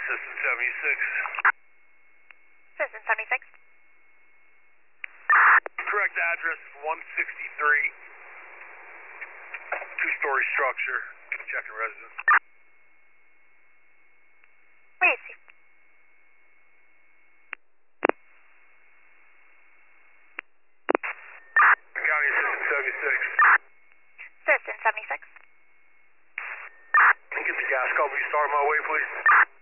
Citizen 76. Citizen 76. Correct address, 163. Two-story structure. Checking residence. What do you see? County Assistant 76. Citizen 76. Can you get the gas company started my way, please?